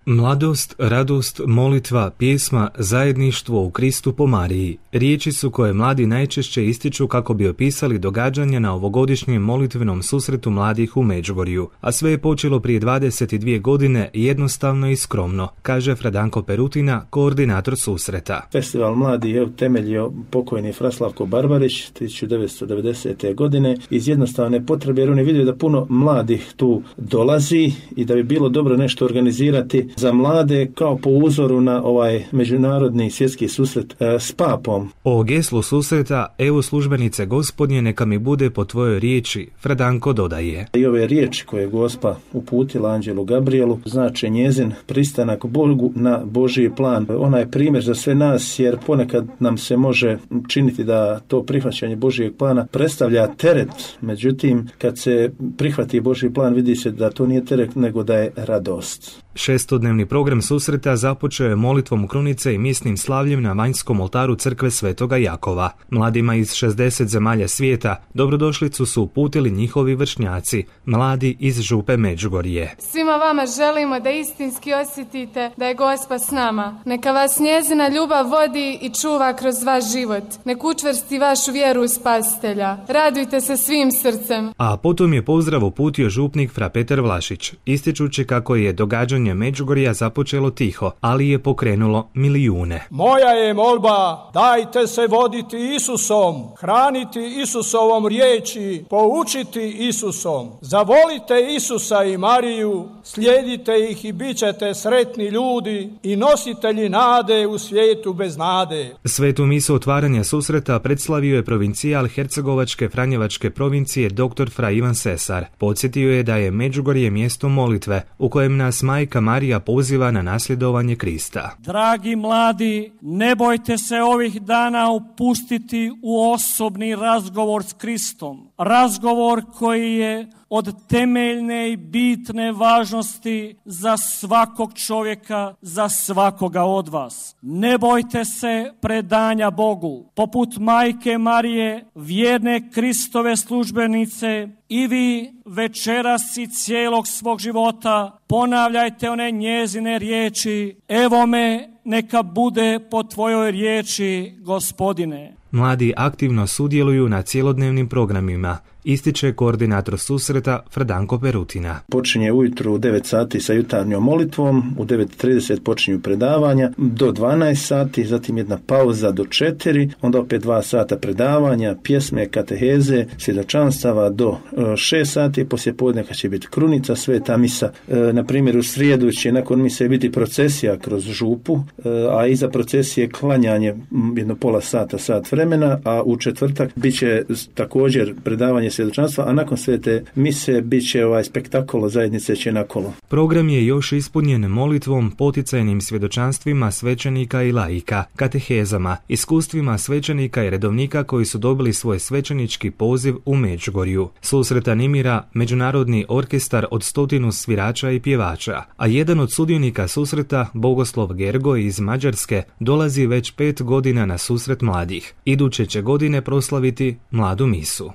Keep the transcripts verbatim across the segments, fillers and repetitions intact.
Mladost, radost, molitva, pjesma, zajedništvo u Kristu po Mariji. Riječi su koje mladi najčešće ističu kako bi opisali događanja na ovogodišnjem molitvenom susretu mladih u Međugorju. A sve je počelo prije dvadeset dvije godine jednostavno i skromno, kaže Fradanko Perutina, koordinator susreta. Festival mladi je utemeljio pokojni Fra Slavko Barbarić tisuću devetsto devedesete. godine iz jednostavne potrebe, jer on je vidio da puno mladih tu dolazi i da bi bilo dobro nešto organizirati za mlade kao po uzoru na ovaj međunarodni svjetski susret e, s papom. O geslu susreta, evo službenice Gospodnje, neka mi bude po tvojoj riječi, Fradanko dodaje. I ove riječi koje je Gospa uputila anđelu Gabrielu znači njezin pristanak Bogu na Božji plan. Ona je primjer za sve nas, jer ponekad nam se može činiti da to prihvaćanje Božjeg plana predstavlja teret. Međutim, kad se prihvati Božji plan, vidi se da to nije teret, nego da je radost. Šestodnevni program susreta započeo je molitvom krunice i mjesnim slavljem na vanjskom oltaru crkve Svetoga Jakova. Mladima iz šezdeset zemalja svijeta dobrodošlicu su uputili njihovi vršnjaci, mladi iz župe Međugorje. Svima vama želimo da istinski osjetite da je Gospa s nama. Neka vas njezina ljubav vodi i čuva kroz vaš život. Nek učvrsti vašu vjeru u Spasitelja. Radujte se svim srcem. A potom je pozdrav uputio župnik Fra Petar Vlašić, ističući kako je događanje Međugorja započelo tiho, ali je pokrenulo milijune. Moja je molba, dajte se voditi Isusom, hraniti Isusovom riječi, poučiti Isusom. Zavolite Isusa i Mariju, slijedite ih i bit ćete sretni ljudi i nositelji nade u svijetu bez nade. Svetu misu otvaranja susreta predslavio je provincijal Hercegovačke Franjevačke provincije dr. Fra Ivan Sesar. Podsjetio je da je Međugorje mjesto molitve u kojem nas Majka Marija poziva na nasljedovanje Krista. Dragi mladi, ne bojte se ovih dana upustiti u osobni razgovor s Kristom. Razgovor koji je od temeljne i bitne važnosti za svakog čovjeka, za svakoga od vas. Ne bojte se predanja Bogu. Poput Majke Marije, vjerne Kristove službenice, i vi večeras i cijelog svog života ponavljajte one njezine riječi: evo me, neka bude po tvojoj riječi, Gospodine. Mladi aktivno sudjeluju na cjelodnevnim programima, ističe koordinator susreta Fradanko Perutina. Počinje ujutru u devet sati sa jutarnjom molitvom, u devet i trideset počinju predavanja, do dvanaest sati, zatim jedna pauza do četiri, onda opet dva sata predavanja, pjesme, kateheze, svjedočanstava do šest sati, poslije podne kad će biti krunica, sveta misa. E, na primjer, u srijedu će nakon mise biti procesija kroz župu, e, a iza procesije klanjanje jedno pola sata, sat vremena, a u četvrtak bit će također predavanje svjedočanstva, a nakon svete mise bit će ovaj spektakl zajednice će nakolo. Program je još ispunjen molitvom, poticajnim svjedočanstvima svećenika i laika, katehezama, iskustvima svećenika i redovnika koji su dobili svoj svećenički poziv u Međugorju. Susret animira Međunarodni orkestar od stotinu svirača i pjevača, a jedan od sudionika susreta, Bogoslov Gergo iz Mađarske, dolazi već pet godina na susret mladih. Iduće će godine proslaviti mladu misu.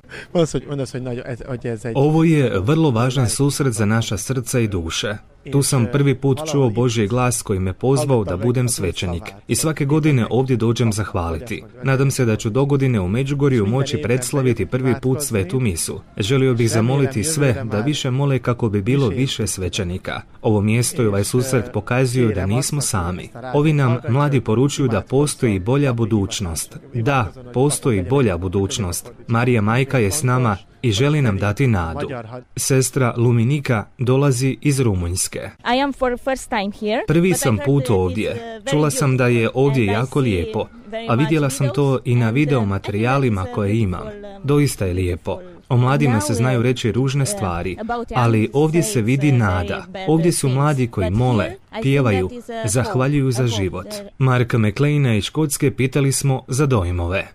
Ovo je vrlo važan susret za naša srca i duše. Tu sam prvi put čuo Božji glas koji me pozvao da budem svećenik i svake godine ovdje dođem zahvaliti. Nadam se da ću dogodine u Međugorju moći predslaviti prvi put svetu misu. Želio bih zamoliti sve da više mole kako bi bilo više svećenika. Ovo mjesto i ovaj susret pokazuju da nismo sami. Ovi nam mladi poručuju da postoji bolja budućnost. Da, postoji bolja budućnost. Marija Majka je s nama i želi nam dati nadu. Sestra Luminika dolazi iz Rumunjske. Prvi sam put ovdje. Čula sam da je ovdje jako lijepo, a vidjela sam to i na video materijalima koje imam. Doista je lijepo. O mladima se znaju reći ružne stvari, ali ovdje se vidi nada. Ovdje su mladi koji mole, pjevaju, zahvaljuju za život. Marka McLeana iz Škotske pitali smo za dojmove.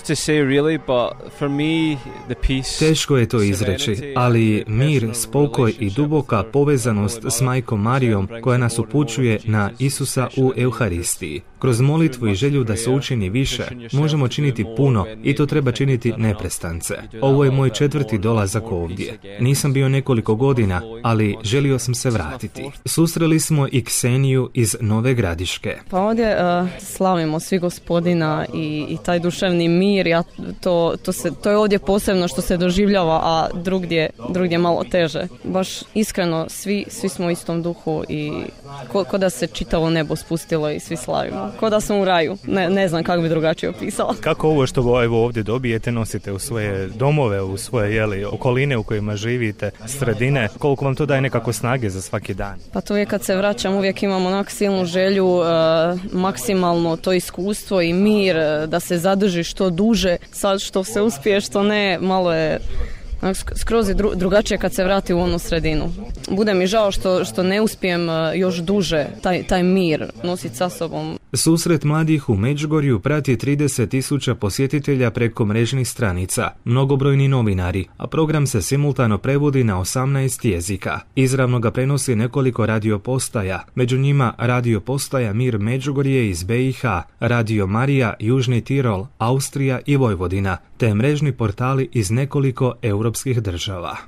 Teško je to izreći, ali mir, spokoj i duboka povezanost s Majkom Marijom koja nas upućuje na Isusa u Euharistiji. Kroz molitvu i želju da se učini više, možemo činiti puno i to treba činiti neprestance. Ovo je moj četvrti dolazak ovdje. Nisam bio nekoliko godina, ali želio sam se vratiti. Susreli smo i Kseniju iz Nove Gradiške. Pa ovdje uh, slavimo svi Gospodina i, i taj duševni mir, ja, to, to, se, to je ovdje posebno što se doživljava, a drugdje, drugdje malo teže. Baš iskreno, svi, svi smo u istom duhu i ko, ko da se čitavo nebo spustilo i svi slavimo. Ko da smo u raju, ne, ne znam kako bi drugačije opisala. Kako ovo što evo ovdje dobijete nosite u svoje domove, u svoje jeli, okoline u kojima živite, sredine, koliko vam to daje nekako snage za svaki dan? Pa to je kad se vraćam, uvijek imam onak silnu želju, e, maksimalno to iskustvo i mir, da se zadrži što duže, sad što se uspije, što ne, malo je skroz je dru, drugačije kad se vrati u onu sredinu. Bude mi žao što, što ne uspijem još duže taj, taj mir nositi sa sobom. Susret mladih u Međugorju prati trideset tisuća posjetitelja preko mrežnih stranica, mnogobrojni novinari, a program se simultano prevodi na osamnaest jezika. Izravno ga prenosi nekoliko radio postaja, među njima radio postaja Mir Međugorje iz B i H, Radio Marija, Južni Tirol, Austrija i Vojvodina, te mrežni portali iz nekoliko europskih država.